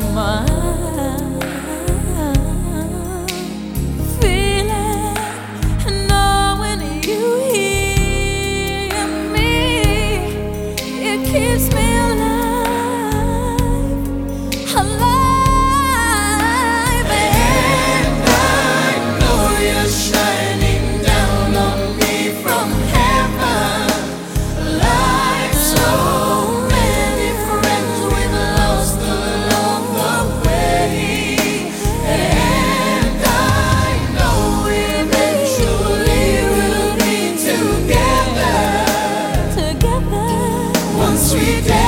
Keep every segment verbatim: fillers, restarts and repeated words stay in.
mind. Feeling, knowing you hear me, it keeps me alive, alive. And I know you're shining down on me from heaven, like so many friends we've lost along the way. And I know eventually we'll be together, Together, one sweet day.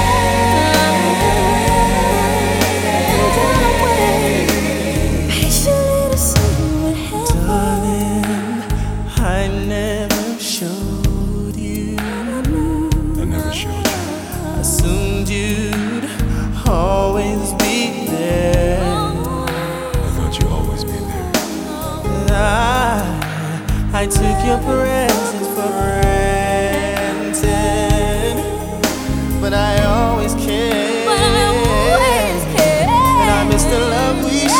patiently to see what happens. Darling, I never showed you. I never showed you. Assumed you'd always be there. I thought you'd always be there. I, I took your presence for granted, but I always cared. But I always care. And I miss the love we shared.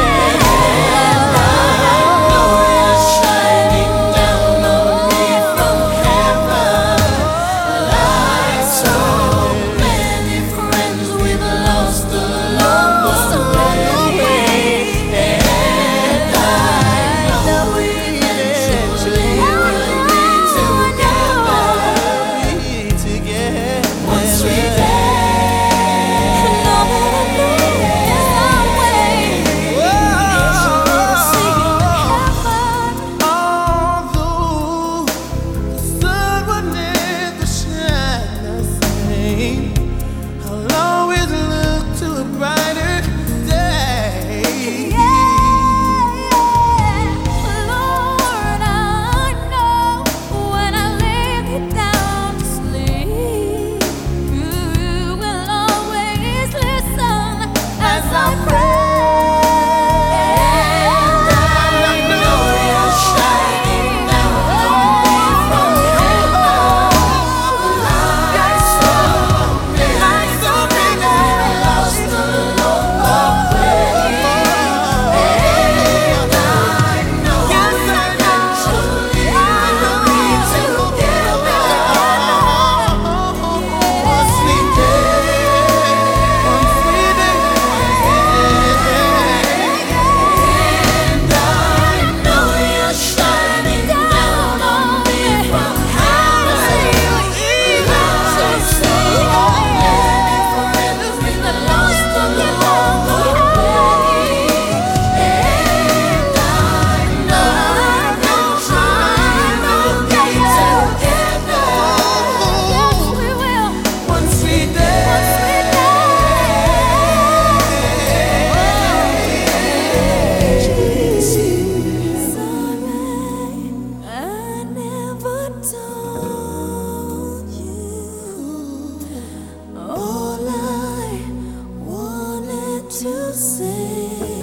Shining down on me from heaven, like so many friends we've lost along the way. And I know eventually we'll be together, Be together. one sweet day. Although the sun would never shine the same, I'll always look to a brighter day. Lord, I know when I lay me down to sleep, you will always listen as I pray. To say